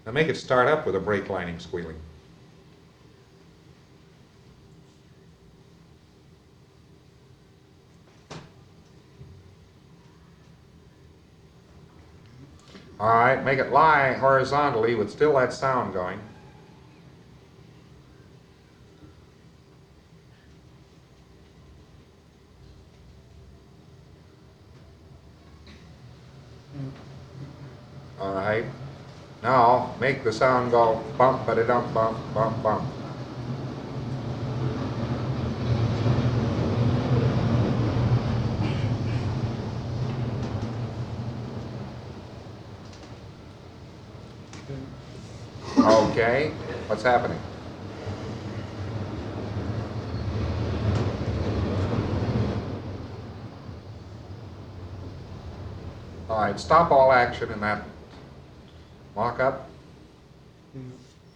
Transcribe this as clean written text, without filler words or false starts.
Now make it start up with a brake lining squealing. All right, make it lie horizontally with still that sound going. All right. Now make the sound go bump, ba dum bump, bump, bump. Okay, what's happening? All right, stop all action in that mock-up.